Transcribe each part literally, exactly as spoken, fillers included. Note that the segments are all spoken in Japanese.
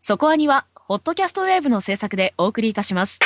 そこアニはホットキャストウェーブの制作でお送りいたします。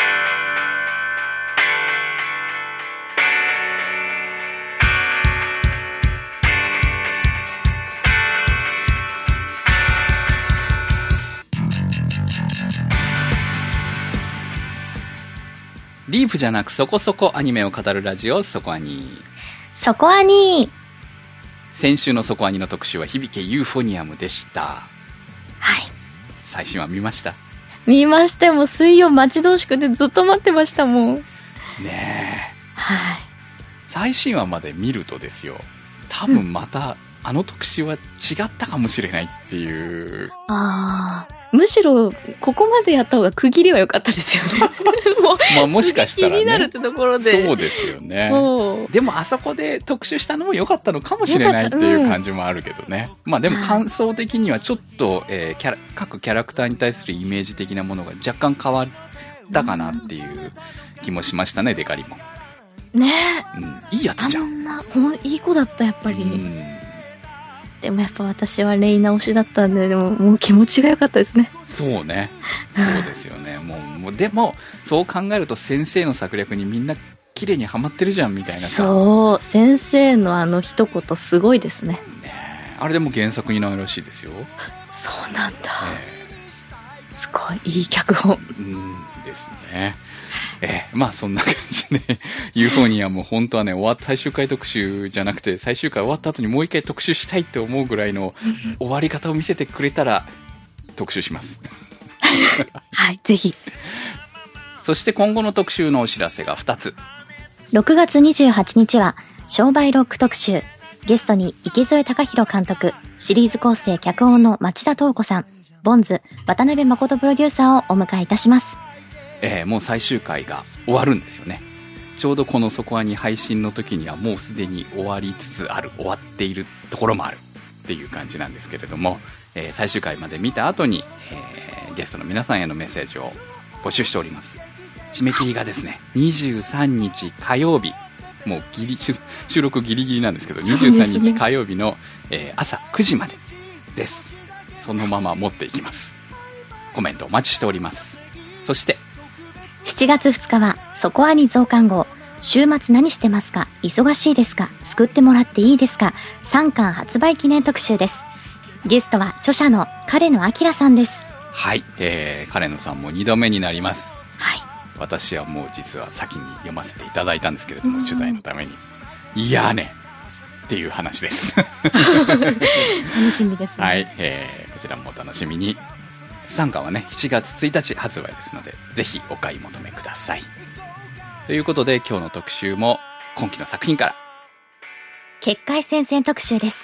ディープじゃなくそこそこアニメを語るラジオ、そこアニ。 そこアニ。 先週のそこアニの特集は響けユーフォニアムでした。 はい。 最新話見ました？ 見ました。もう水曜待ち遠しくてずっと待ってましたもん。 ねえ。 はい。 最新話まで見るとですよ、多分また、うん、あの特集は違ったかもしれないっていう。 ああ。むしろここまでやった方が区切りは良かったですよね。もうまあもしかしたらね。 気になるってところで。 そうですよね。 そう。 でもあそこで特集したのも良かったのかもしれないっていう感じもあるけどね。うん、まあでも感想的にはちょっと、えー、キャラ各キャラクターに対するイメージ的なものが若干変わったかなっていう気もしましたね、デカリも。 ねえ。うん。いいやつじゃん。 あんな、ほんいい子だったやっぱり。うん。でもやっぱ私はレイナ推しだったんで、でももう気持ちが良かったですね。 そうね。そうですよね。もう、もうでも、そう考えると先生の策略にみんな綺麗にはまってるじゃんみたいなさ。 そう。先生のあの一言すごいですね。 ねえ。あれでも原作にないらしいですよ。 そうなんだ。えー、すごい、いい脚本。 うんですね。えー、まあそんな感じでユーフォニアも本当はね、終わった最終回特集じゃなくて最終回終わった後にもう一回特集したいって思うぐらいの終わり方を見せてくれたら特集しますはい、ぜひ。 そして今後の特集のお知らせがふたつ。 ろくがつにじゅうはちにちは商売ロック特集。ゲストに池添隆弘監督、シリーズ構成脚本の町田東子さん、ボンズ渡辺誠プロデューサーをお迎えいたします。 えー、もう最終回が終わるんですよね。ちょうどこのそこアニ配信の時にはもうすでに終わりつつある、終わっているところもあるっていう感じなんですけれども、えー、最終回まで見た後に、えー、ゲストの皆さんへのメッセージを募集しております。締め切りがですね、にじゅうさんにち火曜日、もうギリ収録ギリギリなんですけど、にじゅうさんにち火曜日の、えー、朝くじまでです。そのまま持っていきます。コメントお待ちしております。そしてしちがつふつかはそこアニ増刊号、週末何してますか、忙しいですか、救ってもらっていいですか、さんかん発売記念特集です。ゲストは著者の彼野明さんです。 はい、えー、彼野さんもにどめになります。 はい。 私はもう実は先に読ませていただいたんですけれども、取材のために。いやーねっていう話です楽しみですね。 はい、えー、こちらもお楽しみに。さんかんはね、しちがつついたち発売ですので、ぜひお買い求めください。ということで今日の特集も今期の作品から結界戦線特集です。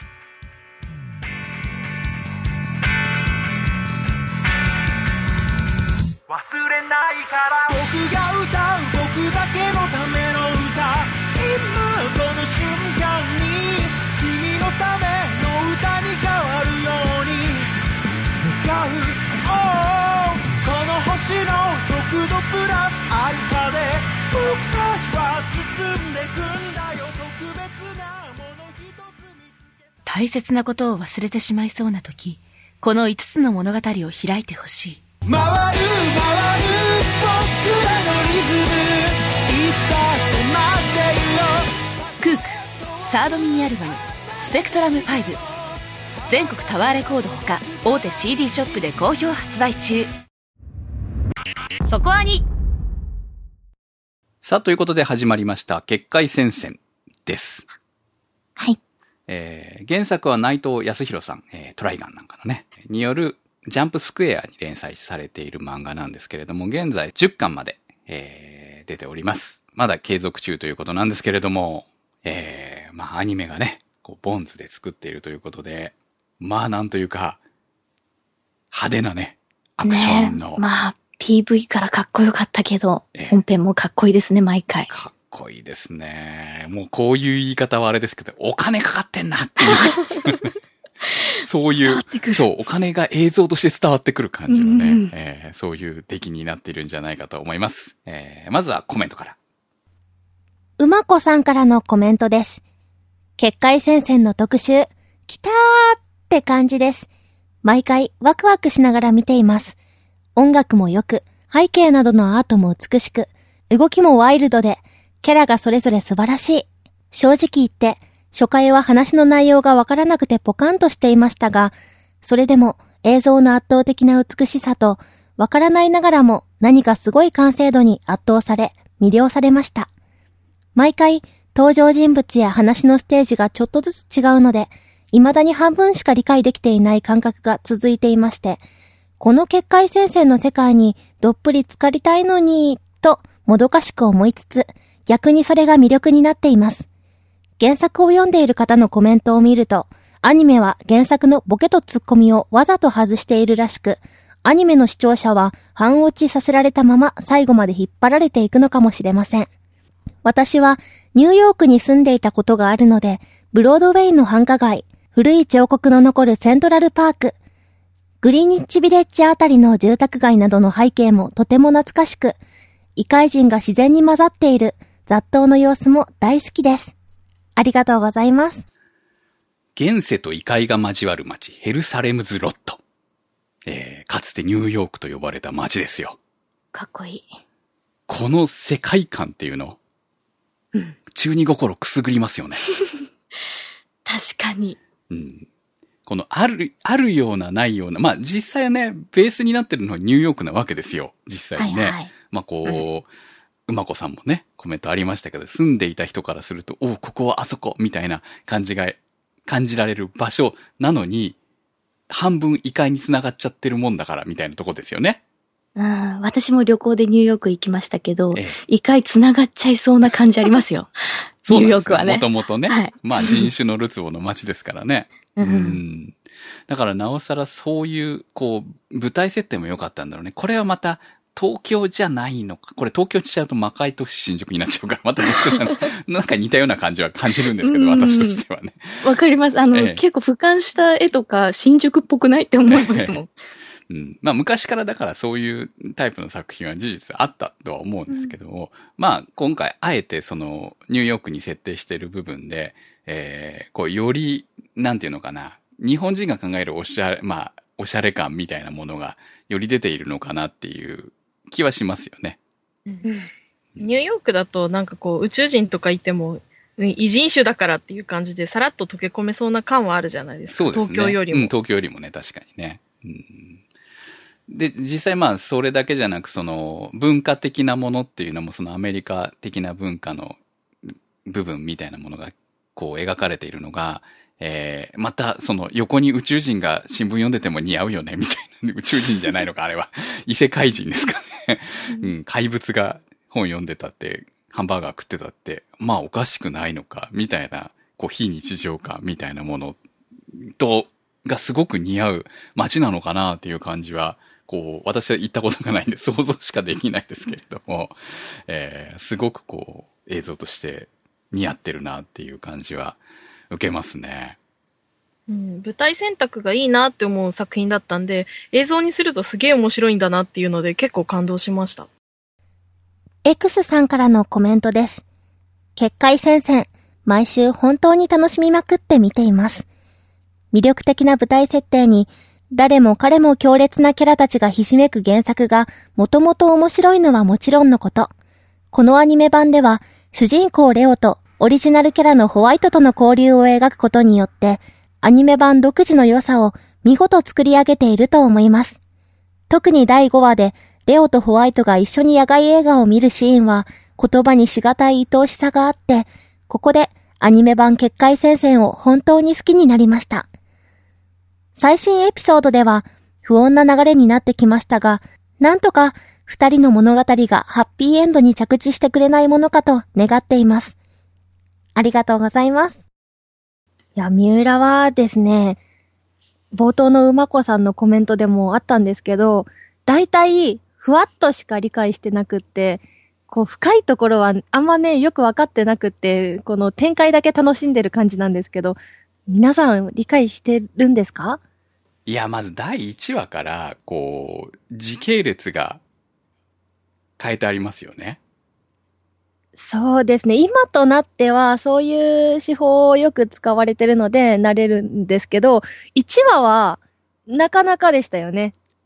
忘れないから僕が歌う、僕だけのための歌、今この瞬間に君のための歌に変わるように向かう、oh、この星の速度プラスアルファで僕たちは進んでくんだよ、特別なもの一つ見つけ。 大切なことを忘れてしまいそうな時、このいつつの物語を開いてほしい。 回る回る僕らのリズム、いつだって待ってるよ。 クークサードミニアルバムスペクトラムファイブ、全国タワーレコードほか大手 シーディー ショップで好評発売中。そこアニ。 さあということで始まりました結界戦線です。 はい。 えー、原作は内藤康弘さん、えー、トライガンなんかのねによるジャンプスクエアに連載されている漫画なんですけれども、現在じゅっかんまで、えー、出ております。まだ継続中ということなんですけれども、えー、まあアニメがね、こうボンズで作っているということで、まあなんというか派手なねアクションの、 ね、まあ ピーブイ からかっこよかったけど、えー、本編もかっこいいですね、毎回。 かっこいいですね。もうこういう言い方はあれですけど、お金かかってんなっていうそういう、そう、お金が映像として伝わってくる感じのね、うんうん、えー、そういう出来になっているんじゃないかと思います。えー、まずはコメントから。 うまこさんからのコメントです。結界戦線の特集、きたーって感じです。毎回ワクワクしながら見ています。 音楽も良く、背景などのアートも美しく、動きもワイルドで、キャラがそれぞれ素晴らしい。正直言って、初回は話の内容がわからなくてポカンとしていましたが、それでも映像の圧倒的な美しさと、わからないながらも何かすごい完成度に圧倒され、魅了されました。毎回、登場人物や話のステージがちょっとずつ違うので、未だに半分しか理解できていない感覚が続いていまして、この結界戦線の世界にどっぷり浸かりたいのに、ともどかしく思いつつ、逆にそれが魅力になっています。原作を読んでいる方のコメントを見ると、アニメは原作のボケとツッコミをわざと外しているらしく、アニメの視聴者は半落ちさせられたまま最後まで引っ張られていくのかもしれません。私はニューヨークに住んでいたことがあるので、ブロードウェイの繁華街、古い彫刻の残るセントラルパーク、グリニッチビレッジあたりの住宅街などの背景もとても懐かしく、異界人が自然に混ざっている雑踏の様子も大好きです。ありがとうございます。 現世と異界が交わる街、ヘルサレムズロット。えー、かつてニューヨークと呼ばれた街ですよ。 かっこいい。 この世界観っていうの、うん、中二心くすぐりますよね。 確かに。 うん。このある、あるようなないような、まあ実際はね、ベースになってるのはニューヨークなわけですよ。実際にね。はいはい、まあこう、うん、馬子さんもね、コメントありましたけど、住んでいた人からすると、お、ここはあそこみたいな感じが、感じられる場所なのに、半分異界に繋がっちゃってるもんだからみたいなとこですよね。 うん、私も旅行でニューヨーク行きましたけど、ええ、異界繋がっちゃいそうな感じありますよ。ニューヨークはね。 もともとね。はい、まあ人種のるつぼの街ですからね。うん、うんだからなおさらそういう、こう、舞台設定も良かったんだろうね。これはまた、東京じゃないのか。これ東京にしちゃうと魔界都市新宿になっちゃうから、また別な、なんか似たような感じは感じるんですけど、私としてはね。 わかります。あの、ええ、結構俯瞰した絵とか新宿っぽくないって思いますもん。ええうん、まあ昔からだからそういうタイプの作品は事実あったとは思うんですけども、うん、まあ今回あえてそのニューヨークに設定している部分で、えー、こうより、なんていうのかな、日本人が考えるおしゃれ、まあおしゃれ感みたいなものがより出ているのかなっていう気はしますよね。 うん、ニューヨークだとなんかこう宇宙人とかいても異人種だからっていう感じでさらっと溶け込めそうな感はあるじゃないですか。 そうですね。 東京よりも。 うん、東京よりもね、確かにね。うんで、実際まあそれだけじゃなくその文化的なものっていうのもそのアメリカ的な文化の部分みたいなものがこう描かれているのが、えー、またその横に宇宙人が新聞読んでても似合うよねみたいな、宇宙人じゃないのかあれは異世界人ですかね、うん、怪物が本読んでたってハンバーガー食ってたってまあおかしくないのかみたいなこう非日常感みたいなものとがすごく似合う街なのかなっていう感じはこう、私は行ったことがないんで想像しかできないですけれども、えー、すごくこう、映像として似合ってるなっていう感じは受けますね。 うん、舞台選択がいいなって思う作品だったんで、映像にするとすげえ面白いんだなっていうので結構感動しました。 X さんからのコメントです。結界戦線、毎週本当に楽しみまくって見ています。魅力的な舞台設定に、誰も彼も強烈なキャラたちがひしめく原作がもともと面白いのはもちろんのこと。このアニメ版では主人公レオとオリジナルキャラのホワイトとの交流を描くことによってアニメ版独自の良さを見事作り上げていると思います。特にだいごわでレオとホワイトが一緒に野外映画を見るシーンは言葉にしがたい愛おしさがあって、ここでアニメ版結界戦線を本当に好きになりました。最新エピソードでは不穏な流れになってきましたが、なんとか二人の物語がハッピーエンドに着地してくれないものかと願っています。ありがとうございます。いや、三浦はですね、冒頭の馬子さんのコメントでもあったんですけど、だいたいふわっとしか理解してなくって、こう深いところはあんまね、よくわかってなくって、この展開だけ楽しんでる感じなんですけど、皆さん理解してるんですか？ いや、まずだいいちわから、こう、時系列が変えてありますよね。 そうですね。今となっては、そういう手法をよく使われてるので、慣れるんですけど、いちわは、なかなかでしたよね。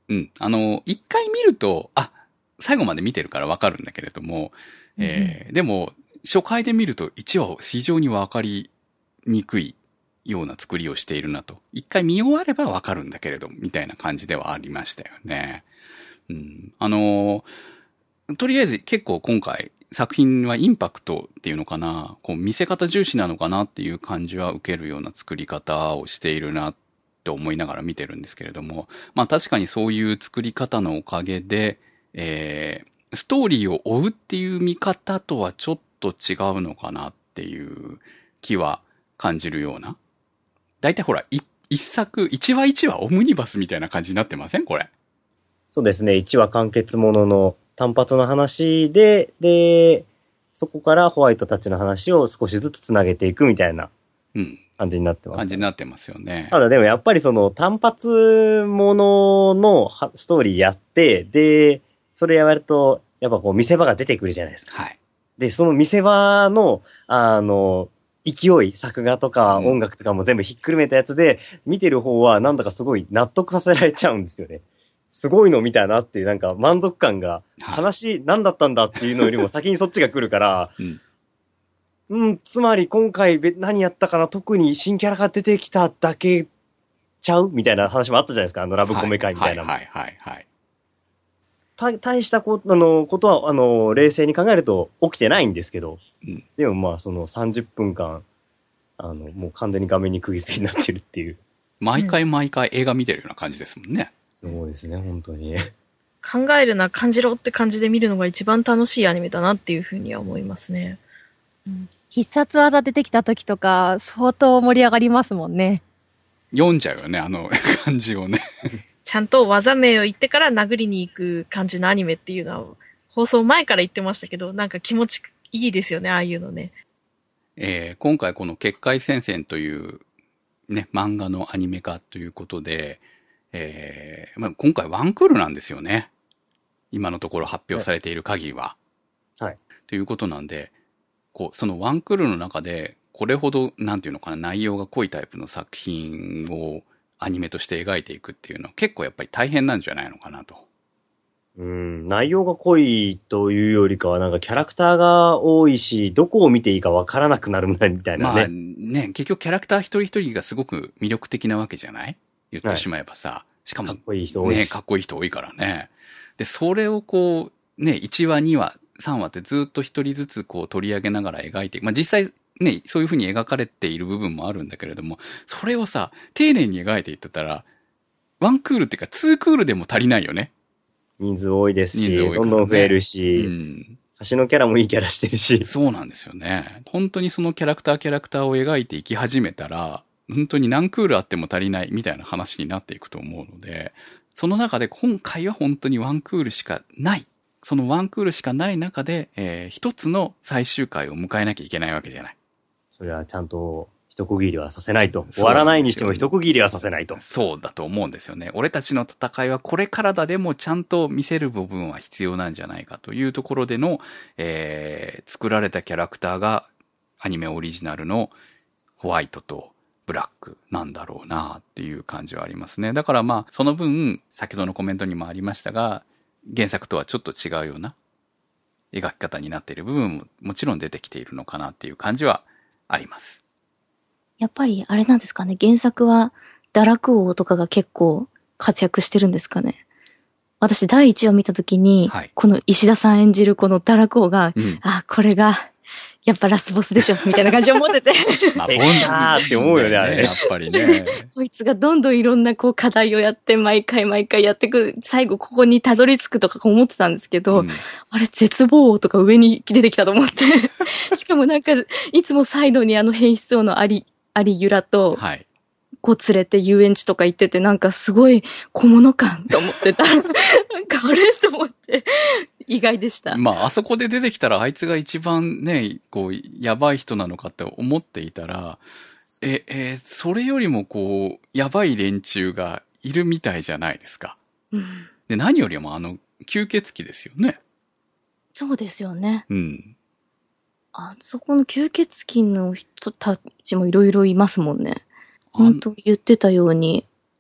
うん。あの、一回見ると、あ、最後まで見てるからわかるんだけれども、うん、えー、でも、初回で見るといちわ非常にわかりにくいような作りをしているなと。一回見終わればわかるんだけれど、みたいな感じではありましたよね。うん。あの、とりあえず結構今回作品はインパクトっていうのかな、こう見せ方重視なのかなっていう感じは受けるような作り方をしているなって思いながら見てるんですけれども、まあ確かにそういう作り方のおかげで、えー、ストーリーを追うっていう見方とはちょっと違うのかなっていう気は感じるような。だいたいほら、一作、一話一話オムニバスみたいな感じになってませんこれ。 そうですね。一話完結ものの単発の話で、で、そこからホワイトたちの話を少しずつつなげていくみたいな感じになってます、ね、 感じになってますよね。 ただでもやっぱりその単発もののストーリーやって、で、それやると、やっぱこう見せ場が出てくるじゃないですか。 はい。 で、その見せ場の、あの、勢い、作画とか音楽とかも全部ひっくるめたやつで、うん、見てる方はなんだかすごい納得させられちゃうんですよね。すごいの見たなっていうなんか満足感が、話何だったんだっていうのよりも先にそっちが来るから、うん、うん、つまり今回何やったかな、特に新キャラが出てきただけちゃうみたいな話もあったじゃないですか、あのラブコメ会みたいな。 はいはいはいはい、はい。 た、大したこ、あの、ことは、あの、冷静に考えると起きてないんですけど、うん、でもまあそのさんじゅっぷんかん、あの、もう完全に画面に釘付けになってるっていう。 毎回毎回映画見てるような感じですもんね。 そうですね、本当に。 考えるな、感じろって感じで見るのが一番楽しいアニメだなっていうふうには思いますね。 うん、必殺技出てきた時とか、相当盛り上がりますもんね。 読んじゃうよね、あの感じをね。 ちゃんと技名を言ってから殴りに行く感じのアニメっていうのは、放送前から言ってましたけど、なんか気持ちいいですよね、ああいうのね。 えー、今回この結界戦線というね、漫画のアニメ化ということで、えーまあ、今回ワンクールなんですよね。今のところ発表されている限りは。 はい。 ということなんで、こう、そのワンクールの中で、これほど、なんていうのかな、内容が濃いタイプの作品をアニメとして描いていくっていうのは結構やっぱり大変なんじゃないのかなと。 うん、内容が濃いというよりかはなんかキャラクターが多いし、どこを見ていいかわからなくなるみたいなね。 まあね、結局キャラクター一人一人がすごく魅力的なわけじゃない？言ってしまえばさ、はい、しかも、 かっこいい人多いし。 ね、かっこいい人多いからね。で、それをこう、ね、いちわ、にわ、さんわってずっと一人ずつこう取り上げながら描いていく。まあ実際ね、そういう風に描かれている部分もあるんだけれども、それをさ、丁寧に描いていってたら、ワンクールっていうかツークールでも足りないよね。 人数多いですし、ね、どんどん増えるし、うん、橋のキャラもいいキャラしてるし。 そうなんですよね。本当にそのキャラクターキャラクターを描いていき始めたら、本当に何クールあっても足りないみたいな話になっていくと思うので、その中で今回は本当にワンクールしかない。そのワンクールしかない中で、えー、一つの最終回を迎えなきゃいけないわけじゃない。 それはちゃんと一区切りはさせないと。終わらないにしても一区切りはさせないと。 そうだと思うんですよね。俺たちの戦いはこれからだでもちゃんと見せる部分は必要なんじゃないかというところでの、えー、作られたキャラクターがアニメオリジナルのホワイトとブラックなんだろうなっていう感じはありますね。だからまあその分先ほどのコメントにもありましたが、原作とはちょっと違うような描き方になっている部分ももちろん出てきているのかなっていう感じはあります。 やっぱりあれなんですかね、原作は堕落王とかが結構活躍してるんですかね。私だいいちわ見たときに、はい、この石田さん演じるこの堕落王が、うん、あ、これがやっぱラスボスでしょみたいな感じを思っててまあボンダーって思うよね、あれね。 やっぱりね。 こいつがどんどんいろんなこう課題をやって毎回毎回やってく、最後ここにたどり着くとか思ってたんですけど、うん、あれ絶望王とか上に出てきたと思ってしかもなんかいつもサイドにあの変質王のアリアリギュラと、はい、こう連れて遊園地とか行ってて、なんかすごい小物感と思ってた。なんかあれと思って、意外でした。 まあ、あそこで出てきたら、あいつが一番ね、こう、やばい人なのかって思っていたら、え、えー、それよりもこう、やばい連中がいるみたいじゃないですか。うん、で、何よりもあの、吸血鬼ですよね。 そうですよね。 うん。 あそこの吸血鬼の人たちもいろいろいますもんね。本当言ってたように、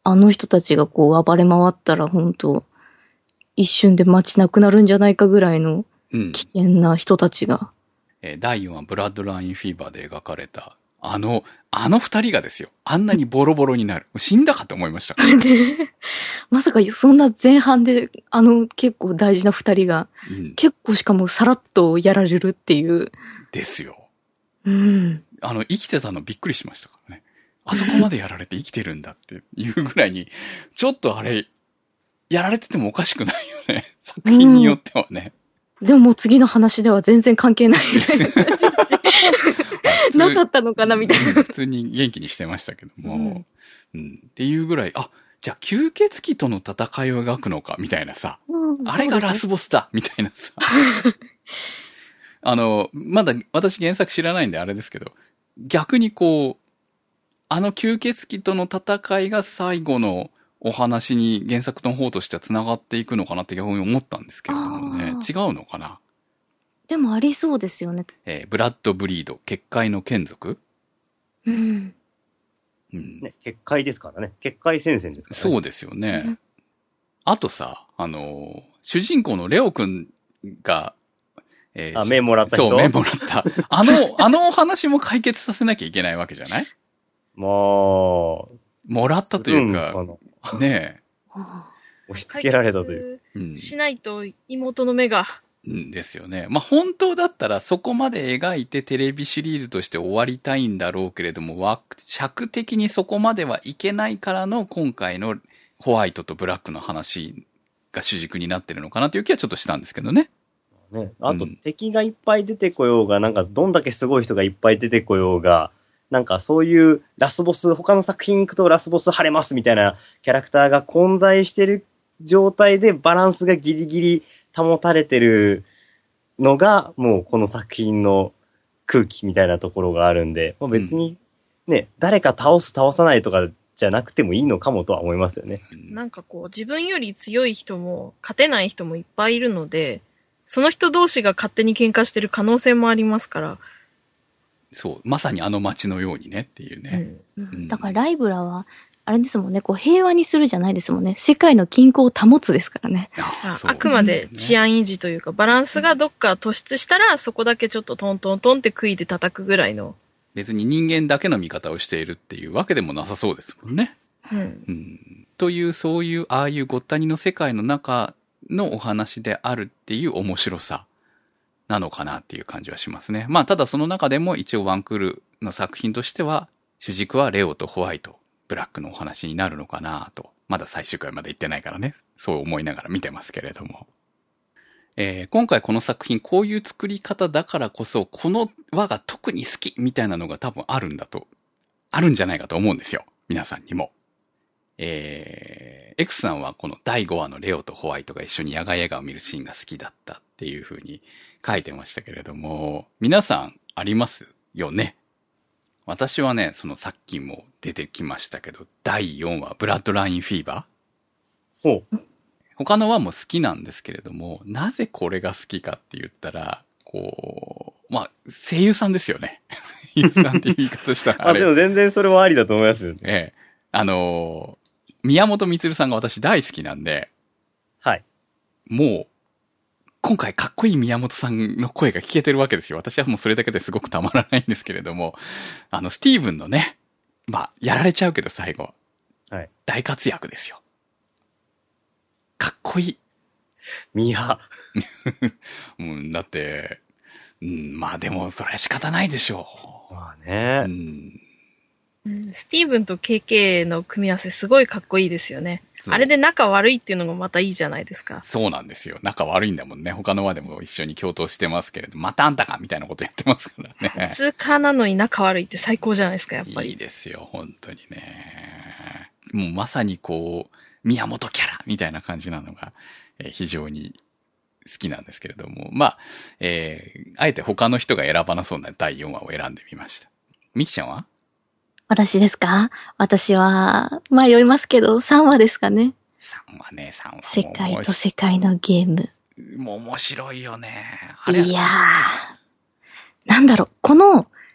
あの人たちがこう暴れ回ったら本当一瞬で街なくなるんじゃないかぐらいのうん。 危険な人たちが。 えーだいよんわブラッドラインフィーバーで描かれた、あの、あの二人がですよ。あんなにボロボロになる。死んだかと思いました。 でまさかそんな前半であの結構大事な二人がうん。 結構しかもさらっとやられるっていう。 ですよ。 うん。 あの、生きてたのびっくりしましたからね。あそこまでやられて生きてるんだっていうぐらいに、ちょっとあれ、やられててもおかしくないよね。作品によってはね。 でももう次の話では全然関係ないみたいな感じで普通なかったのかなみたいな。 普通に元気にしてましたけども。うん。っていうぐらい、あ、じゃあ吸血鬼との戦いを描くのか、みたいなさ。 うんあれがラスボスだみたいなさ。あの、まだ私原作知らないんであれですけど、逆にこう、あの吸血鬼との戦いが最後のお話に原作の方としては繋がっていくのかなって逆に思ったんですけれどもね。 あ違うのかな。 でもありそうですよね。 えーブラッドブリード、結界の眷属。 うん。 うん。 ね、結界ですからね。結界戦線ですからね。 そうですよね。あとさ、あの、主人公のレオくんが、えーあ、目もらった人。 そう、目もらった。あの、あのお話も解決させなきゃいけないわけじゃない？ ももらったというか、 うんかねあ押し付けられたという。 え、うん解決しないと妹の目が。 うんですよね。まあ、本当だったらそこまで描いてテレビシリーズとして終わりたいんだろうけれども、わ尺的にそこまではいけないからの今回のホワイトとブラックの話が主軸になってるのかなという気はちょっとしたんですけどね。 ね。あと、 うん敵がいっぱい出てこようが、なんか、どんだけすごい人がいっぱい出てこようが、なんかそういうラスボス、他の作品行くとラスボス晴れますみたいなキャラクターが混在してる状態でバランスがギリギリ保たれてるのが、もうこの作品の空気みたいなところがあるんで、まあ、別にね、誰か倒す倒さないとかじゃなくてもいいのかもとは思いますよね。 なんかこう、自分より強い人も、勝てない人もいっぱいいるので、その人同士が勝手に喧嘩してる可能性もありますから。 そう、まさにあの街のようにねっていうね。 うんうんだからライブラは、あれですもんね、こう平和にするじゃないですもんね。世界の均衡を保つですからね。 あそうあくまで治安維持というか、バランスがどっか突出したら、そこだけちょっとトントントンって杭で叩くぐらいの。 別に人間だけの見方をしているっていうわけでもなさそうですもんね。 うん。 うん、という、そういう、ああいうごったにの世界の中のお話であるっていう面白さなのかなっていう感じはしますね。まあ、ただその中でも一応ワンクールの作品としては、主軸はレオとホワイト、ブラックのお話になるのかなと。まだ最終回まで行ってないからね。そう思いながら見てますけれども。えー今回この作品こういう作り方だからこそ、この輪が特に好きみたいなのが多分あるんだと、あるんじゃないかと思うんですよ。皆さんにも。えー、X さんはこのだいごわのレオとホワイトが一緒に野外映画を見るシーンが好きだったっていう風に書いてましたけれども、皆さんありますよね。私はね、そのさっきも出てきましたけど、だいよんわブラッドラインフィーバーほう。 他の輪も好きなんですけれども、なぜこれが好きかって言ったら、こう、まあ、声優さんですよね。声優さんっていう言い方したらああ、 れ。 でも全然それはありだと思いますよね。 ええ。あのー宮本光さんが私大好きなんで、 はい。 もう、今回かっこいい宮本さんの声が聞けてるわけですよ。私はもうそれだけですごくたまらないんですけれども、あの、スティーブンのね、まあ、やられちゃうけど最後、 はい。 大活躍ですよ。かっこいい。 ミヤ。 うん、だって、うん、まあでもそれは仕方ないでしょまあう。 ね。 うん、 うんスティーブンと ケーケー の組み合わせすごいかっこいいですよね。 そうあれで仲悪いっていうのがまたいいじゃないですか。 そうなんですよ。仲悪いんだもんね。他の輪でも一緒に共闘してますけれど、またあんたかみたいなことやってますからね。 通過なのに仲悪いって最高じゃないですか、やっぱり。 いいですよ、本当にね。もうまさにこう、宮本キャラみたいな感じなのが、えー非常に好きなんですけれども。まあ、えー、あえて他の人が選ばなそうなだいよんわを選んでみました。ミキちゃんは私ですか？私は、迷いますけど、さんわですかね。 さんわね、さんわも世界と世界のゲーム。 もう面白いよね。あれいやー。なんだろう、この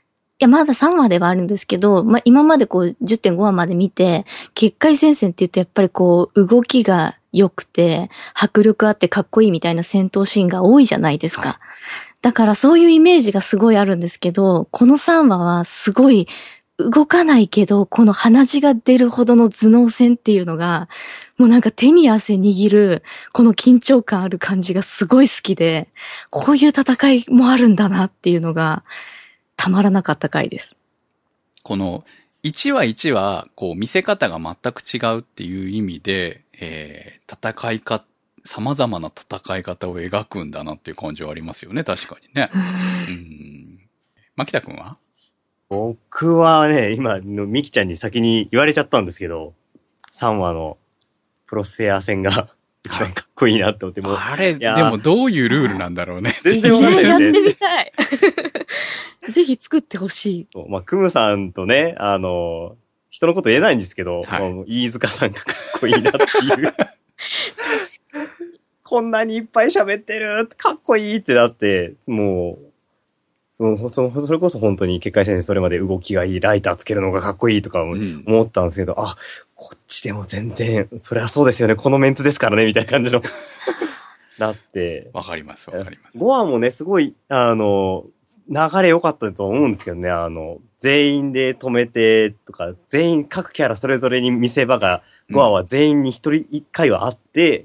や、まださんわではあるんですけど、まあ、今までこう じゅってんご 話まで見て、結界戦線って言うとやっぱりこう、動きが良くて、迫力あってかっこいいみたいな戦闘シーンが多いじゃないですか。はい、だからそういうイメージがすごいあるんですけど、このさんわはすごい動かないけど、この鼻血が出るほどの頭脳戦っていうのが、もうなんか手に汗握る、この緊張感ある感じがすごい好きで、こういう戦いもあるんだなっていうのが、たまらなかった回です。 このいちわいちわ、こう見せ方が全く違うっていう意味で、えー、戦い方、様々な戦い方を描くんだなっていう感じはありますよね、確かにね。うん。牧田くんは？ 僕はね、今のミキちゃんに先に言われちゃったんですけど、さんわのプロスフェア戦が一番かっこいいなって思って、もう。 あれ、でもどういうルールなんだろうね。 全然わかんないですね。 やってみたい。ぜひ作ってほしい。 まあ、クムさんとね、あの、人のこと言えないんですけど、 はい、 もう飯塚さんがかっこいいなっていう。こんなにいっぱい喋ってる、かっこいいってなって、もう、その、その、それこそ本当に結界戦それまで動きがいい、ライターつけるのがかっこいいとか思ったんですけど、うん、あ、こっちでも全然、そりゃそうですよね、このメンツですからね、みたいな感じの、なって。 わかります、わかります。 ごわもね、すごい、あの、流れ良かったと思うんですけどね、あの、全員で止めてとか、全員各キャラそれぞれに見せ場が、ごわは全員に一人一回はあって、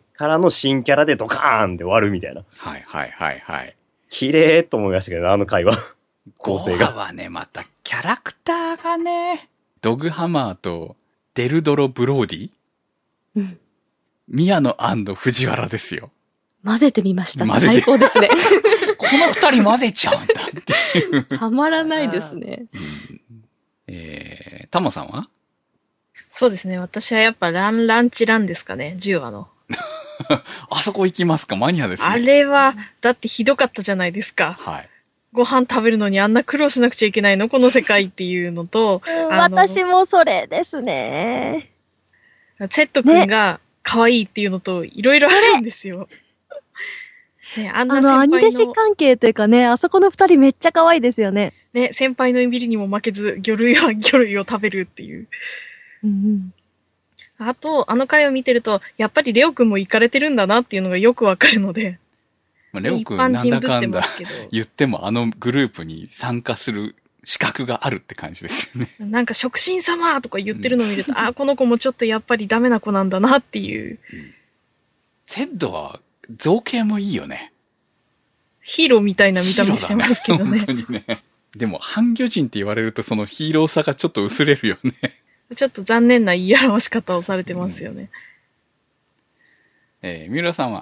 からの新キャラでドカーンで終わるみたいな。 はいはいはいはい。 綺麗と思いましたけどね、あの回は。構成が。 ごわはね、またキャラクターがね、ドグハマーとデルドロ・ブローディ、うん、宮野&藤原ですよ。 混ぜてみました。最高ですね。 この二人混ぜちゃうんだっていう。 たまらないですね。 うん、えー、タモさんは？ そうですね。私はやっぱランランチランですかね。じゅうわの。 あそこ行きますか？マニアですね。 あれは、だってひどかったじゃないですか。 はい。 ご飯食べるのにあんな苦労しなくちゃいけないのこの世界っていうのと。 うん、私もそれですね。 セット君が可愛いっていうのと、いろいろあるんですよ。ね、あんな先輩の。 あの、兄弟子関係というかね、あそこの二人めっちゃ可愛いですよね。 ね、先輩のいびりにも負けず、魚類は魚類を食べるっていう。うんうん、あと、あの回を見てると、やっぱりレオ君もイカれてるんだなっていうのがよくわかるので。 まあ、レオ君なんだかんだ言ってもあのグループに参加する資格があるって感じですよね。 なんか触診様とか言ってるのを見ると、うん、あ、この子もちょっとやっぱりダメな子なんだなっていう。うん、 セッドは造形もいいよね。 ヒーローみたいな見た目してますけどね。 本当にね。でも半魚人って言われるとそのヒーローさがちょっと薄れるよね。 ちょっと残念な言い表し方をされてますよね。 うん、えー、三浦さんは？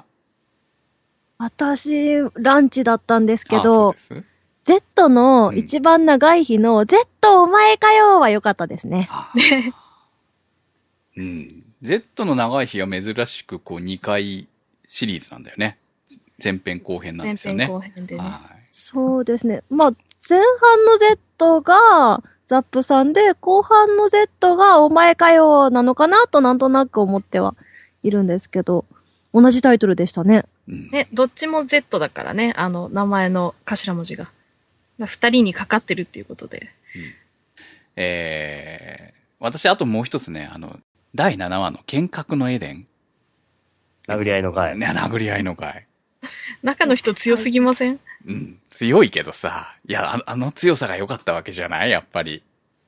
私、ランチだったんですけど、Z の一番長い日の、うん、Z お前かよは良かったですね。ね。 うん。Z の長い日は珍しくこうにかいシリーズなんだよね。前編後編なんですよね。 前編後編でね。はい、 そうですね。まあ、前半の Z がザップさんで、後半の Z がお前かよなのかなとなんとなく思ってはいるんですけど、同じタイトルでしたね。 うん、ね、どっちも Z だからね、あの、名前の頭文字が。二人にかかってるっていうことで。うん、 えー、私あともう一つね、あの、だいななわの剣客のエデン。 殴り合いの回。 ね、殴り合いの回。 中の人強すぎません？ うん、強いけどさ、いや、あ、あの強さが良かったわけじゃないやっぱり。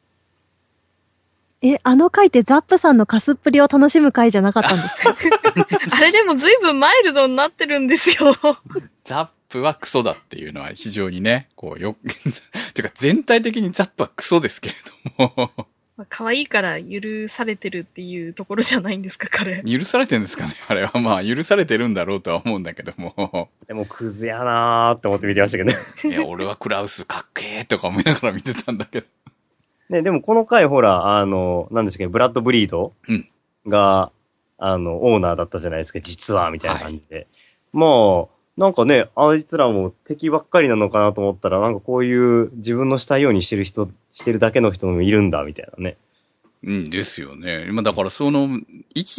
え、あの回ってザップさんのカスっぷりを楽しむ回じゃなかったんですか？ あれでも随分マイルドになってるんですよ。 ザップはクソだっていうのは非常にね、こうよ、てか全体的にザップはクソですけれども。 まあ、可愛いから許されてるっていうところじゃないんですか、彼。 許されてるんですかねあれは。まあ、許されてるんだろうとは思うんだけども。 でも、クズやなーって思って見てましたけどね。 いや、俺はクラウスかっけーとか思いながら見てたんだけど。 ね、でもこの回ほら、あの、なんでしたっけ、ブラッド・ブリードが、うん、あの、オーナーだったじゃないですか、実は、みたいな感じで。はい、まあ、なんかね、あいつらも敵ばっかりなのかなと思ったら、なんかこういう自分のしたいようにしてる人、してるだけの人もいるんだ、みたいなね。 うんですよね。今だからその、生きるっ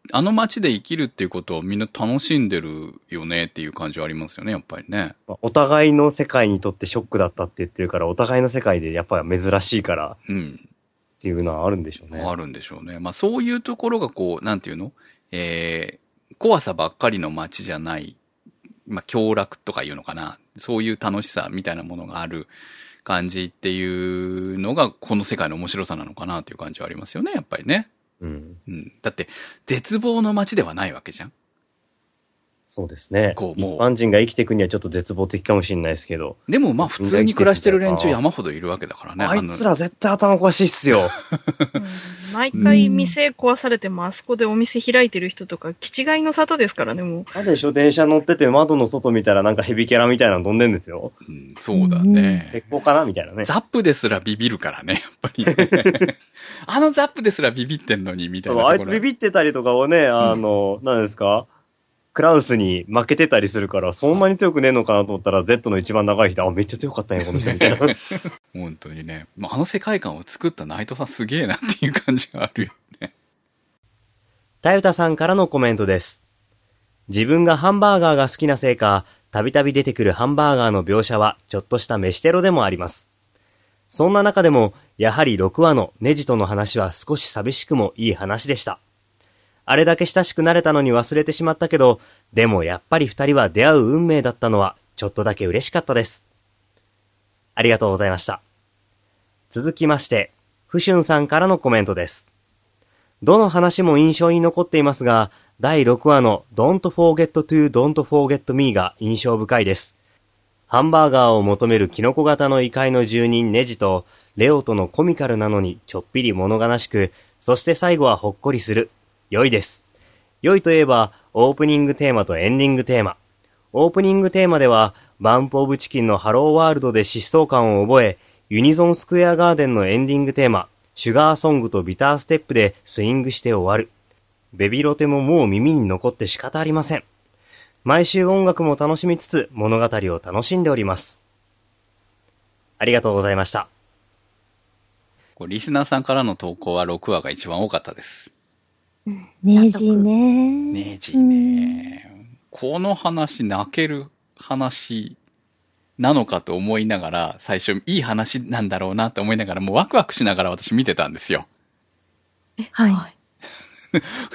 あの街で生きるっていうことをみんな楽しんでるよねっていう感じはありますよね、やっぱりね。 お互いの世界にとってショックだったって言ってるから、お互いの世界でやっぱり珍しいから、うん。っていうのはあるんでしょうね。 あるんでしょうね。まあそういうところがこう、なんていうのえー、怖さばっかりの街じゃない、まあ凶楽とかいうのかな。そういう楽しさみたいなものがある感じっていうのが、この世界の面白さなのかなっていう感じはありますよね、やっぱりね。うん。うん。だって、絶望の街ではないわけじゃん。 そうですね。こう、もう。一般人が生きていくにはちょっと絶望的かもしれないですけど。 でもまあ普通に暮らしてる連中山ほどいるわけだからね。 あいつら絶対頭おかしいっすよ。 うん、毎回店壊されてもあそこでお店開いてる人とか、気違いの沙汰ですからね、もう。 あでしょ、電車乗ってて窓の外見たらなんかヘビキャラみたいなの飛んでんですよ。 うん、そうだね。 鉄砲かなみたいなね。 ザップですらビビるからね、やっぱり、ね。あのザップですらビビってんのに、みたいなところ。 あいつビビってたりとかをね、あの、うん、何ですかクラウスに負けてたりするから、そんなに強くねえのかなと思ったら、Z の一番長い人、あ、めっちゃ強かったんや、この人、みたいな。 本当にね。あの世界観を作った内藤さんすげえなっていう感じがあるよね。 たゆたさんからのコメントです。自分がハンバーガーが好きなせいか、たびたび出てくるハンバーガーの描写は、ちょっとした飯テロでもあります。そんな中でも、やはりろくわのネジとの話は少し寂しくもいい話でした。あれだけ親しくなれたのに忘れてしまったけど、でもやっぱり二人は出会う運命だったのは、ちょっとだけ嬉しかったです。ありがとうございました。続きまして、ふしゅんさんからのコメントです。どの話も印象に残っていますが、だいろくわの Don't Forget to Don't Forget Me が印象深いです。ハンバーガーを求めるキノコ型の異界の住人ネジと、レオとのコミカルなのにちょっぴり物悲しく、そして最後はほっこりする。良いです。良いといえば、オープニングテーマとエンディングテーマ。オープニングテーマでは、バンプオブチキンのハローワールドで疾走感を覚え、ユニゾンスクエアガーデンのエンディングテーマ、シュガーソングとビターステップでスイングして終わる。ベビロテももう耳に残って仕方ありません。毎週音楽も楽しみつつ、物語を楽しんでおります。ありがとうございました。 リスナーさんからの投稿はろくわが一番多かったです。 ネジね。 ネジね、うん。この話、泣ける話なのかと思いながら、最初いい話なんだろうなと思いながら、もうワクワクしながら私見てたんですよ。 はい。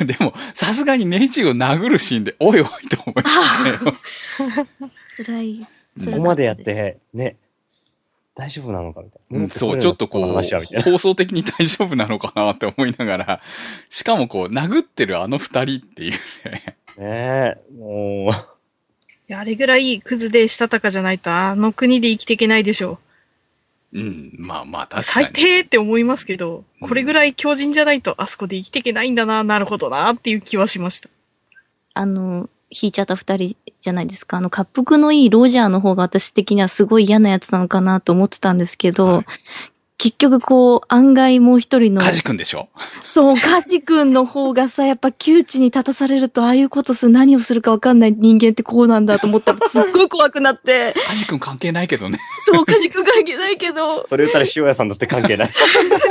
でも、さすがにネジを殴るシーンで、おいおいと思いましたよ。 辛い。 ここまでやって、ね。大丈夫なのかみたいな。 うん、そう、ちょっとこう、放送的に大丈夫なのかなって思いながら、しかもこう、殴ってるあの二人っていうね。 ねえ、もう。いや、あれぐらいクズでしたたかじゃないと、あの国で生きていけないでしょう。うん、まあまあ確かに。 最低って思いますけど、これぐらい強靭じゃないと、あそこで生きていけないんだな、なるほどな、っていう気はしました。 あの、引いちゃった二人じゃないですか。あの、滑腹のいいロジャーの方が私的にはすごい嫌なやつなのかなと思ってたんですけど、はい、結局こう、案外もう一人の。 カジ君でしょ？ そう、カジ君の方がさ、やっぱ窮地に立たされると、ああいうことする、何をするかわかんない人間ってこうなんだと思ったら、すっごい怖くなって。 カジ君関係ないけどね。 そう、カジ君関係ないけど。 それ言ったら塩屋さんだって関係ない。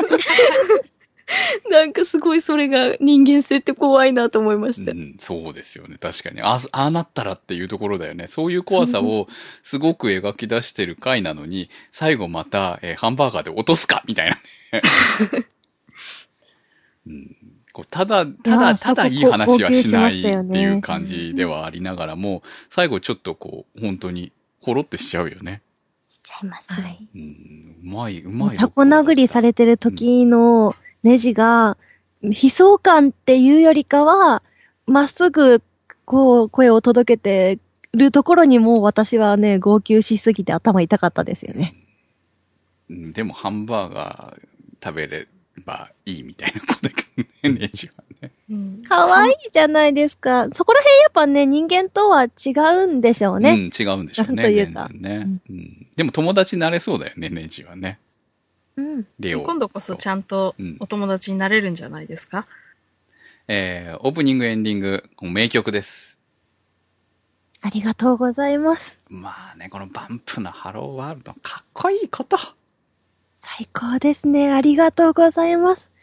なんかすごいそれが人間性って怖いなと思いました。 うん、そうですよね。確かに。あ、ああなったらっていうところだよね。そういう怖さをすごく描き出してる回なのに、最後また、えー、ハンバーガーで落とすかみたいなね。うん、こうただ、ただ、ただいい話はしないっていう感じではありながらも、最後ちょっとこう、本当にほろってしちゃうよね。 しちゃいますね。 うん、うまい、うまい。 タコ殴りされてる時の、うんネジが、悲壮感っていうよりかは、まっすぐ、こう、声を届けてるところにも私はね、号泣しすぎて頭痛かったですよね。 うん、でも、ハンバーガー食べればいいみたいなことだけどね、ネジはね。 かわいいじゃないですか。そこら辺やっぱね、人間とは違うんでしょうね。 うん、違うんでしょうね。というか。全然ね、うんうん。でも友達になれそうだよね、ネジはね。 うん、今度こそちゃんとお友達になれるんじゃないですか、うん、 えー、オープニングエンディング名曲です。 ありがとうございます。 まあね、このバンプのハローワールドかっこいいこと最高ですね。ありがとうございます。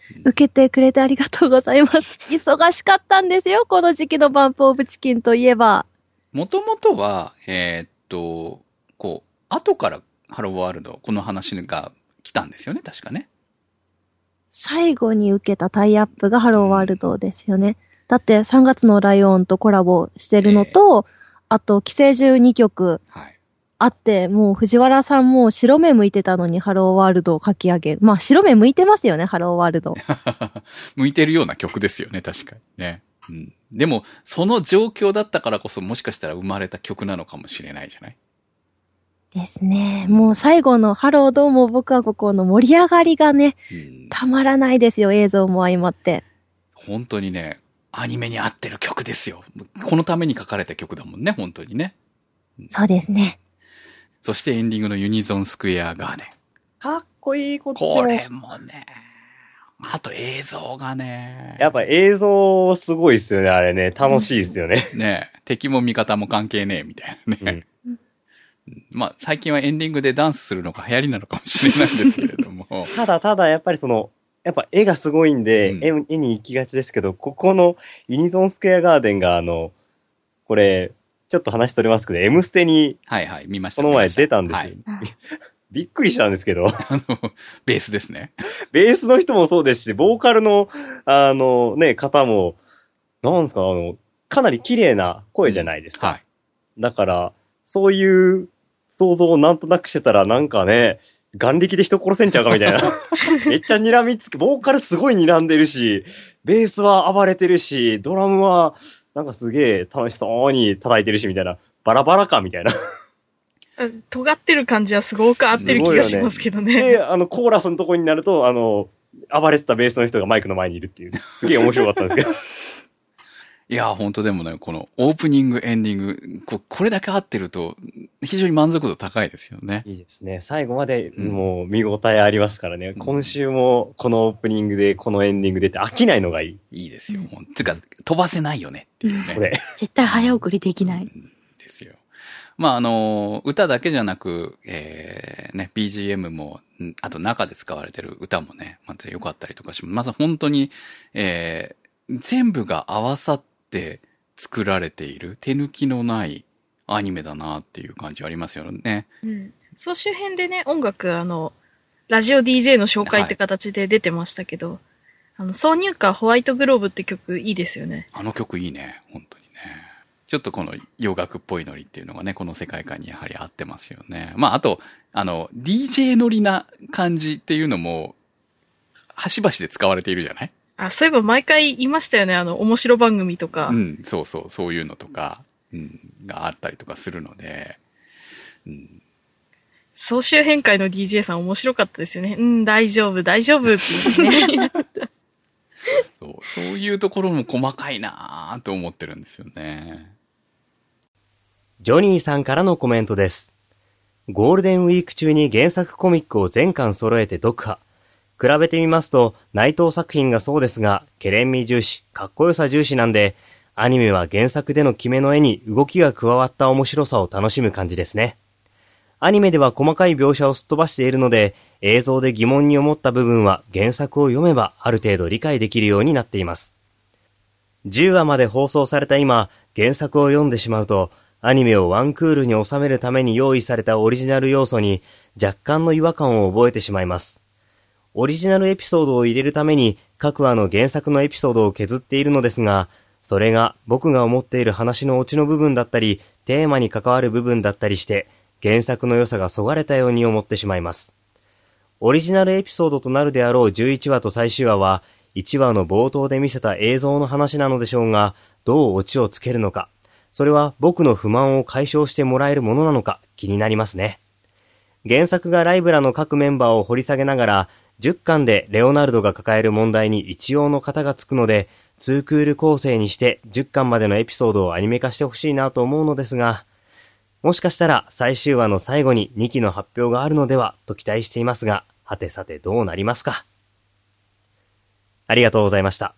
受けてくれてありがとうございます。忙しかったんですよ、この時期のバンプオブチキンといえば。 もともとは、えーっと、こう、後からハローワールド、この話が来たんですよね、確かね。 最後に受けたタイアップがハローワールドですよね。うん、だってさんがつのライオンとコラボしてるのと、えー、あと、寄生獣にきょく。はい。あって、もう藤原さんも白目向いてたのにハローワールドを書き上げる。まあ白目向いてますよね、ハローワールド。 向いてるような曲ですよね、確かにね。うん。でも、その状況だったからこそもしかしたら生まれた曲なのかもしれないじゃない？ ですね。もう最後のハローどうも僕はここの盛り上がりがね、うん、たまらないですよ、映像も相まって。 本当にね、アニメに合ってる曲ですよ。このために書かれた曲だもんね、本当にね。 うん、そうですね。 そしてエンディングのユニゾンスクエアガーデン。 かっこいい、こっちも。 これもね。あと映像がね。 やっぱ映像すごいっすよね、あれね。楽しいっすよね。 ね敵も味方も関係ねえみたいなね。うん、まあ最近はエンディングでダンスするのが流行りなのかもしれないですけれども。 ただただやっぱりその、やっぱ絵がすごいんで、うん、絵, 絵に行きがちですけど、ここのユニゾンスクエアガーデンがあの、これ、ちょっと話取れますけど、M ステに、 はいはい、見ました。 この前出たんですよ。はい、びっくりしたんですけど。あの、ベースですね。 ベースの人もそうですし、ボーカルの、あの、ね、方も、なんですか、あの、かなり綺麗な声じゃないですか。うん、はい。だから、そういう想像をなんとなくしてたら、なんかね、眼力で人殺せんちゃうかみたいな。めっちゃ睨みつけ、ボーカルすごい睨んでるし、ベースは暴れてるし、ドラムは、なんかすげえ楽しそうに叩いてるし、みたいな。バラバラか、みたいな。 尖ってる感じはすごく合ってる気がしますけどね。 で、あの、コーラスのとこになると、あの、暴れてたベースの人がマイクの前にいるっていう。すげえ面白かったんですけど。 いや、ほんとでもね、このオープニング、エンディング、こ, これだけ合ってると、非常に満足度高いですよね。 いいですね。最後まで、もう見応えありますからね。うん、今週も、このオープニングで、このエンディングでって飽きないのがいい。 いいですよ。うん、つか、飛ばせないよねっていうね。 これ。 絶対早送りできない。 うんですよ。まあ、あの、歌だけじゃなく、えー、ね、ビージーエム も、あと中で使われてる歌もね、また良かったりとかします。まず本当に、えー、全部が合わさって作られている、手抜きのないアニメだなっていう感じありますよね。 うん。総集編でね、音楽、あの、ラジオ ディージェー の紹介って形で出てましたけど、はい、あの、挿入歌ホワイトグローブって曲いいですよね。 あの曲いいね、本当に。ちょっとこの洋楽っぽいノリっていうのがね、この世界観にやはり合ってますよね。まあ、あと、あの、ディージェー ノリな感じっていうのも、端々で使われているじゃない？ あ、そういえば毎回言いましたよね、あの、面白番組とか。 うん、そうそう、そういうのとか、うん、があったりとかするので、うん。 総集編会の ディージェー さん面白かったですよね。うん、大丈夫、大丈夫って言ってね。 そう、そういうところも細かいなぁと思ってるんですよね。 ジョニーさんからのコメントです。ゴールデンウィーク中に原作コミックを全巻揃えて読破。比べてみますと、内藤作品がそうですが、ケレン味重視、かっこよさ重視なんで、アニメは原作での決めの絵に動きが加わった面白さを楽しむ感じですね。アニメでは細かい描写をすっ飛ばしているので、映像で疑問に思った部分は原作を読めばある程度理解できるようになっています。じゅうわまで放送された今、原作を読んでしまうと、アニメをワンクールに収めるために用意されたオリジナル要素に若干の違和感を覚えてしまいます。オリジナルエピソードを入れるために各話の原作のエピソードを削っているのですが、それが僕が思っている話のオチの部分だったり、テーマに関わる部分だったりして、原作の良さがそがれたように思ってしまいます。オリジナルエピソードとなるであろうじゅういちわと最終話は、いちわの冒頭で見せた映像の話なのでしょうが、どうオチをつけるのか、それは僕の不満を解消してもらえるものなのか気になりますね。原作がライブラの各メンバーを掘り下げながら、じゅっかんでレオナルドが抱える問題に一応の型がつくので、にクール構成にしてじゅっかんまでのエピソードをアニメ化してほしいなと思うのですが、もしかしたら最終話の最後ににきの発表があるのではと期待していますが、はてさてどうなりますか。ありがとうございました。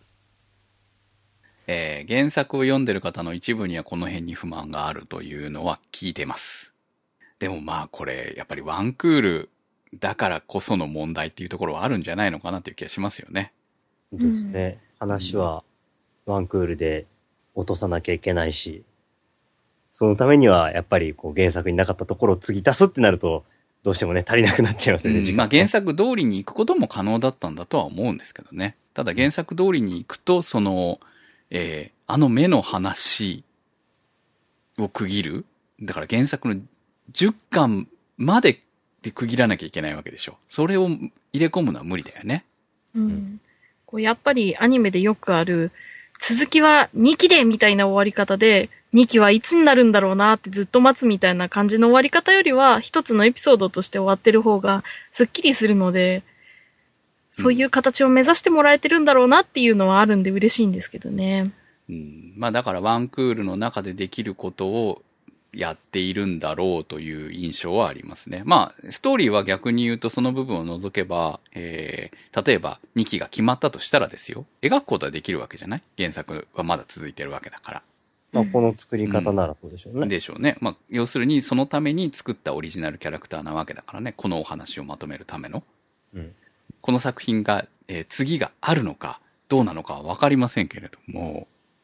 えー、原作を読んでる方の一部にはこの辺に不満があるというのは聞いてます。でもまあこれやっぱりワンクールだからこその問題っていうところはあるんじゃないのかなっていう気がしますよね。 ですね。話はワンクールで落とさなきゃいけないし、そのためにはやっぱりこう原作になかったところを継ぎ足すってなると、どうしてもね、足りなくなっちゃいますよね、 うん、 時間まあ原作通りに行くことも可能だったんだとは思うんですけどね。ただ原作通りに行くと、その、えー、あの目の話を区切る。だから原作のじゅっかんまでで区切らなきゃいけないわけでしょ。それを入れ込むのは無理だよね。 うん。こうやっぱりアニメでよくある、続きはにきでみたいな終わり方で、にきはいつになるんだろうなってずっと待つみたいな感じの終わり方よりは、一つのエピソードとして終わってる方がスッキリするので、そういう形を目指してもらえてるんだろうなっていうのはあるんで嬉しいんですけどね。 うん、まあだからワンクールの中でできることをやっているんだろうという印象はありますね。まあストーリーは逆に言うとその部分を除けば、えー、例えばにきが決まったとしたらですよ、描くことはできるわけじゃない？原作はまだ続いてるわけだから。 まあこの作り方ならそうでしょうね。うん、 でしょうね。まあ要するにそのために作ったオリジナルキャラクターなわけだからね。このお話をまとめるための。うん、この作品が、えー、次があるのかどうなのかはわかりませんけれども、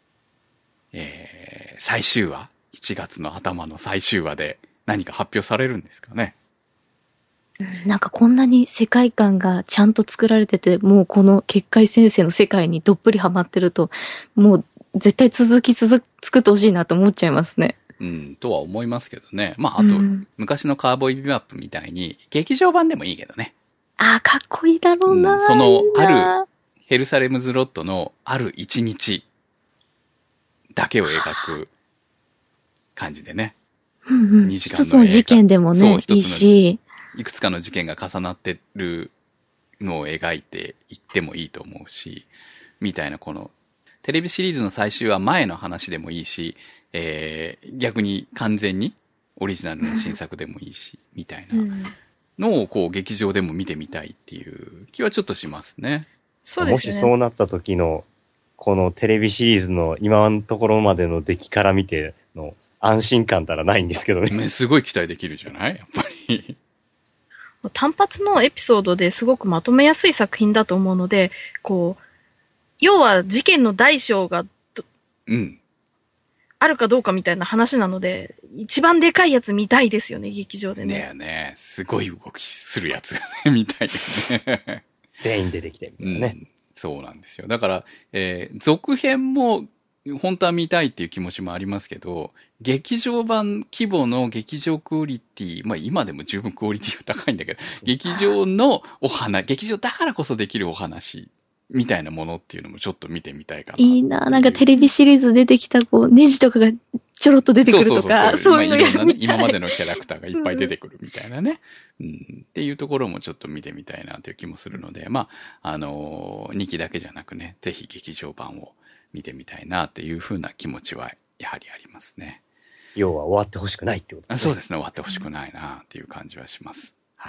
えー、最終話、しちがつの頭の最終話で何か発表されるんですかね。 なんかこんなに世界観がちゃんと作られてて、もうこの結界先生の世界にどっぷりハマってると、もう絶対続き続作ってほしいなと思っちゃいますね。 うん、とは思いますけどね。まあ、あと、うん、昔のカーボーイビバップみたいに、劇場版でもいいけどね。 ああ、かっこいいだろうな、うん、 その、ある、ヘルサレムズロットのある一日だけを描く感じでね。 うんうん、にじかんの一つの事件でもね、いいし。 いくつかの事件が重なってるのを描いていってもいいと思うし、みたいなこの、テレビシリーズの最終は前の話でもいいし、えー、逆に完全にオリジナルの新作でもいいし、みたいなのをこう劇場でも見てみたいっていう気はちょっとしますね。 そうですね。 もしそうなった時の、このテレビシリーズの今のところまでの出来から見ての安心感たらないんですけどね。 すごい期待できるじゃない？やっぱり。 単発のエピソードですごくまとめやすい作品だと思うので、こう、要は事件の大小が、うん、あるかどうかみたいな話なので、一番でかいやつ見たいですよね、劇場でね。 ねえねえ、すごい動きするやつがね、見たいよね。 全員出てきてみたいなね、 うん。そうなんですよ。だから、えー、続編も本当は見たいっていう気持ちもありますけど、劇場版規模の劇場クオリティ、まあ今でも十分クオリティは高いんだけど、劇場のお話、劇場だからこそできるお話みたいなものっていうのもちょっと見てみたいかな。 いいな、なんかテレビシリーズ出てきたこう、ネジとかがちょろっと出てくるとか、そういうのいろんなね、今までのキャラクターがいっぱい出てくるみたいなね、うん、っていうところもちょっと見てみたいなという気もするので、まあ、あのー、にきだけじゃなくね、ぜひ劇場版を見てみたいなっていうふうな気持ちはやはりありますね。 要は終わってほしくないってことですね。 そうですね、終わってほしくないなっていう感じはします。はい。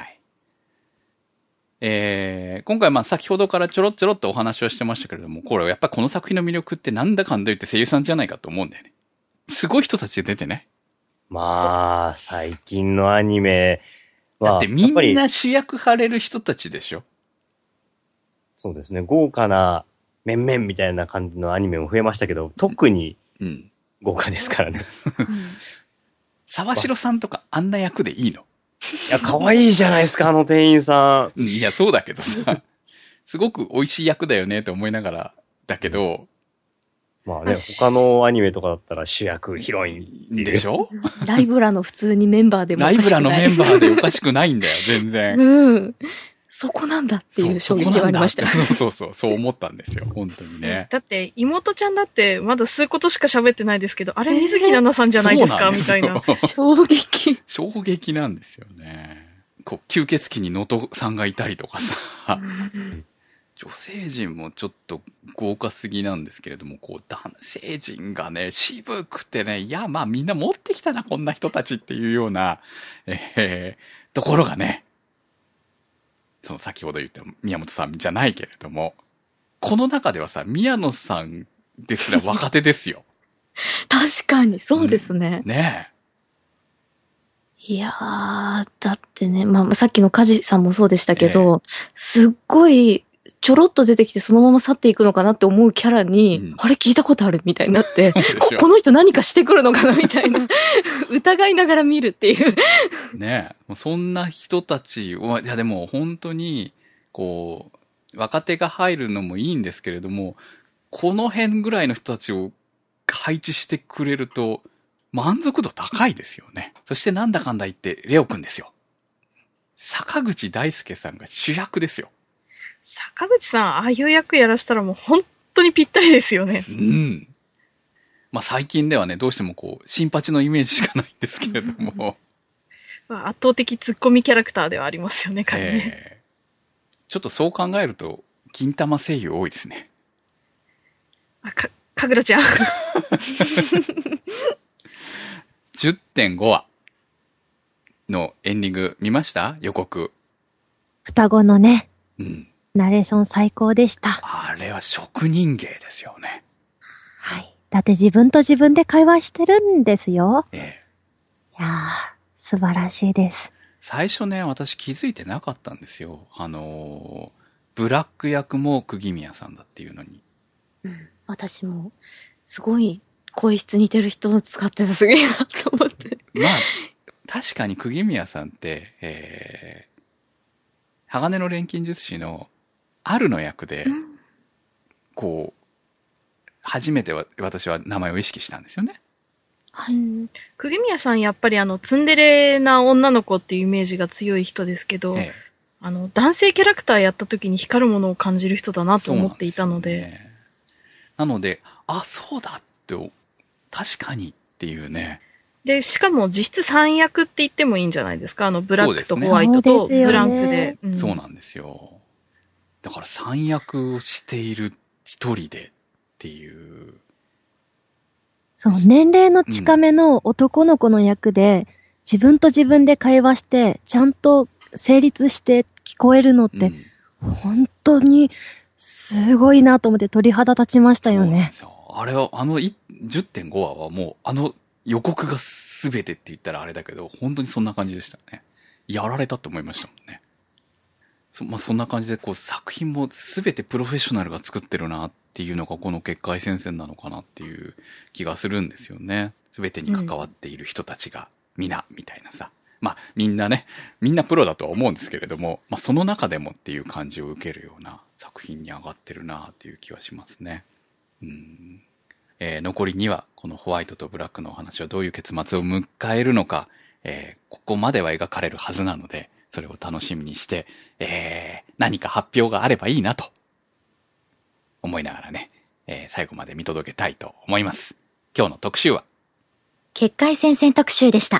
えー、今回まあ先ほどからちょろちょろっとお話をしてましたけれども、これやっぱりこの作品の魅力ってなんだかんだ言って声優さんじゃないかと思うんだよね。すごい人たちで出てね。 まあ、最近のアニメは。 だってみんな主役張れる人たちでしょ。 そうですね、豪華な面々みたいな感じのアニメも増えましたけど、特に豪華ですからね。 沢城さんとかあんな役でいいの？ いや、可愛いじゃないですか、あの店員さん。いや、そうだけどさ、すごく美味しい役だよねって思いながら、だけど、 まあね、他のアニメとかだったら主役、ヒロインでしょ？ ライブラの普通にメンバーでもおかしくない。 ライブラのメンバーでおかしくないんだよ、全然。 うん。そこなんだっていう衝撃がありました。 そうそうそう、そう思ったんですよ、本当にね。 だって、妹ちゃんだってまだ数ことしか喋ってないですけど、あれ水木奈々さんじゃないですか、みたいな。 衝撃。 衝撃なんですよね。こう、吸血鬼に能登さんがいたりとかさ。女性陣もちょっと豪華すぎなんですけれども、こう、男性陣がね、渋くてね、いや、まあみんな持ってきたな、こんな人たちっていうような、えー、ところがね、その先ほど言った宮本さんじゃないけれども、この中ではさ、宮野さんですら若手ですよ。 確かに、そうですね。 うん、ねえ。いやー、だってね、まあさっきの梶さんもそうでしたけど、えー、すっごい、 ちょろっと出てきてそのまま去っていくのかなって思うキャラに、 うんあれ聞いたことあるみたいになってそうでしょこ、この人何かしてくるのかなみたいな疑いながら見るっていうねえ、もうそんな人たちを、いやでも本当に、こう、若手が入るのもいいんですけれども、この辺ぐらいの人たちを配置してくれると、満足度高いですよね。そしてなんだかんだ言って、レオくんですよ。坂口大輔さんが主役ですよ。 坂口さん、ああいう役やらせたらもう本当にぴったりですよね。 うん。まあ最近ではね、どうしてもこう、新八のイメージしかないんですけれども。 まあ、圧倒的ツッコミキャラクターではありますよね、彼ね。 えー、ちょっとそう考えると、金玉声優多いですね。 あ、か、かぐらちゃん。 じゅってんご 話のエンディング見ました？予告。 双子のね、 うん。 ナレーション最高でした。 あれは職人芸ですよね。 はい。だって自分と自分で会話してるんですよ。 ええ。 いやー、素晴らしいです。 最初ね、私気づいてなかったんですよ。あのー、ブラック役も釘宮さんだっていうのに。 うん、私も、すごい声質似てる人を使っててすげえなと思って。 まあ、確かに釘宮さんって、えー、鋼の錬金術師のあるの役で、うん、こう、初めては私は名前を意識したんですよね。 はい。釘宮さんやっぱりあの、ツンデレな女の子っていうイメージが強い人ですけど、ええ、あの、男性キャラクターやった時に光るものを感じる人だなと思っていたので。 な, ね、なので、あ、そうだって、確かにっていうね。 で、しかも実質三役って言ってもいいんじゃないですか？あの、ブラックとホワイトとブランクで。 そうですね。そうなんですよ。だから三役をしている一人でっていう。 そう、年齢の近めの男の子の役で、うん、自分と自分で会話して、ちゃんと成立して聞こえるのって、うん、本当にすごいなと思って鳥肌立ちましたよね。 そうなんですよ。あれは、あの じゅってんご 話はもう、あの予告が全てって言ったらあれだけど、本当にそんな感じでしたね。やられたと思いましたもんね。そ、まあ、そんな感じで、こう、作品も全てプロフェッショナルが作ってるなっていうのが、この結界戦線なのかなっていう気がするんですよね。全てに関わっている人たちが、皆、みたいなさ。まあ、みんなね、みんなプロだとは思うんですけれども、まあ、その中でもっていう感じを受けるような作品に上がってるなっていう気はしますね。うん。えー、残りには、このホワイトとブラックのお話はどういう結末を迎えるのか、えー、ここまでは描かれるはずなので、それを楽しみにして、えー、何か発表があればいいなと思いながらね、えー、最後まで見届けたいと思います。今日の特集は結界戦線特集でした。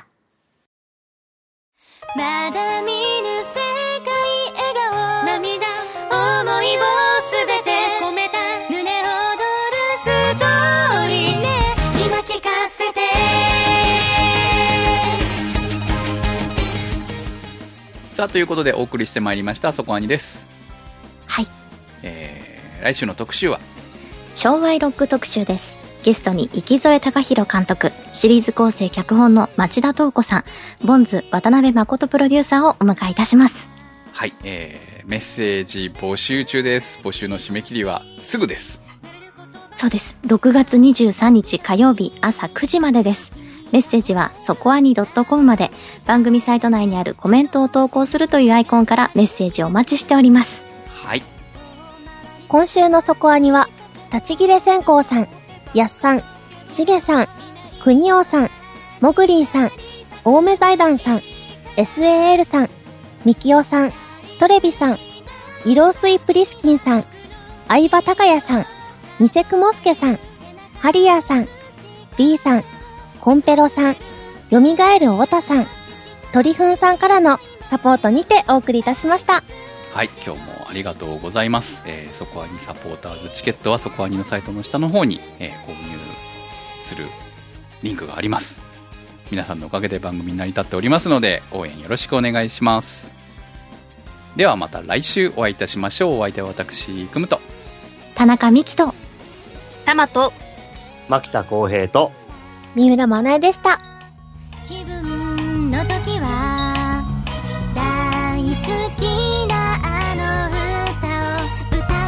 まだ見ぬ世界笑顔涙思いをすべて込めた胸躍るストーリーね今聞かせてさあということでお送りしてまいりましたそこアニです。 はい、 えー、来週の特集は昭和ロック特集です。ゲストに池添隆弘監督、シリーズ構成脚本の町田東子さん、ボンズ渡辺誠プロデューサーをお迎えいたします。 はい、えー、メッセージ募集中です。募集の締め切りはすぐです。 そうです。ろくがつにじゅうさんにち火曜日朝くじまでです。メッセージはそこアニ .com まで、番組サイト内にあるコメントを投稿するというアイコンからメッセージをお待ちしております。 はい。 今週のそこアニは立ち切れ線香さん、やっさん、しげさん、くにおさん、もぐりんさん、青梅財団さん、エスエーエル さん、みきおさん、トレビさん、イロースイプリスキンさん、相葉隆也さん、ニセクモスケさん、ハリアーさん、B さん、コンペロさん、よみがえるおたさん、トリフンさんからのサポートにてお送りいたしました。 はい、今日もありがとうございます。えー、そこアニサポーターズチケットはそこアニのサイトの下の方に、えー、購入するリンクがあります。皆さんのおかげで番組に成り立っておりますので応援よろしくお願いします。ではまた来週お会いいたしましょう。お相手は私くむと田中美希とたまと牧田浩平と三浦まなえでした。 気分の時は大好きなあの歌を歌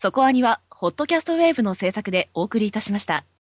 そこアニはホットキャストウェーブの制作でお送りいたしました。